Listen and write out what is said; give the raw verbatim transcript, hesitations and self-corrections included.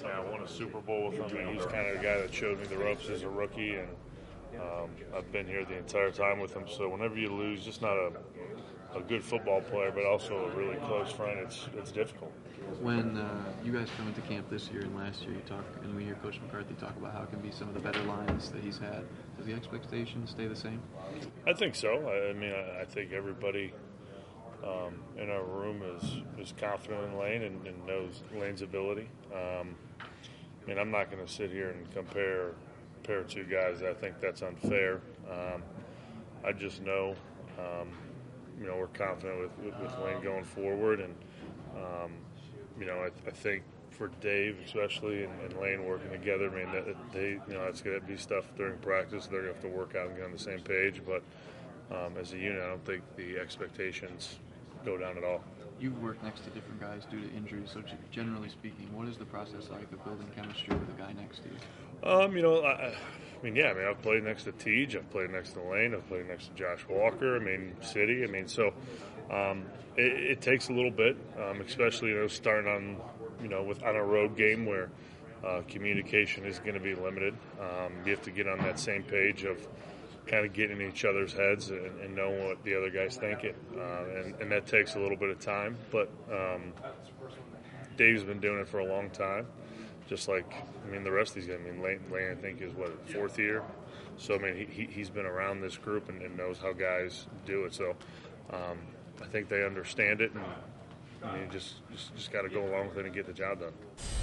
Yeah, I won a Super Bowl with him, and he's kind of the guy that showed me the ropes as a rookie, and um, I've been here the entire time with him. So whenever you lose, just not a, a good football player, but also a really close friend, it's it's difficult. When uh, you guys come into camp this year and last year, you talk, and we hear Coach McCarthy talk about how it can be some of the better lines that he's had. Does the expectation stay the same? I think so. I, I mean, I, I think everybody um, in our room is, is confident in Lane and, and knows Lane's ability. Um, I mean, I'm not going to sit here and compare compare two guys. I think that's unfair. Um, I just know, um, you know, we're confident with, with, with Lane going forward, and um, you know, I, I think for Dave especially and, and Lane working together, I mean, that they, you know, it's going to be stuff during practice. They're going to have to work out and get on the same page. But um, as a unit, I don't think the expectations go down at all. You've worked next to different guys due to injuries, so generally speaking, what is the process like of building chemistry with a guy next to you? Um, you know, I, I mean, yeah, I mean, I've played next to Teej, I've played next to Lane, I've played next to Josh Walker, I mean, City, I mean, so um, it, it takes a little bit, um, especially, you know, starting on, you know, with on a road game where uh, communication is going to be limited. Um, you have to get on that same page of kind of getting in each other's heads and, and knowing what the other guy's thinking, uh, and, and that takes a little bit of time, but um, Dave's been doing it for a long time. Just like, I mean, the rest of these guys. I mean, Lane, Lane I think, is, what, fourth year? So, I mean, he, he's been around this group and, and knows how guys do it. So, um, I think they understand it, and I mean, just, just, just got to go along with it and get the job done.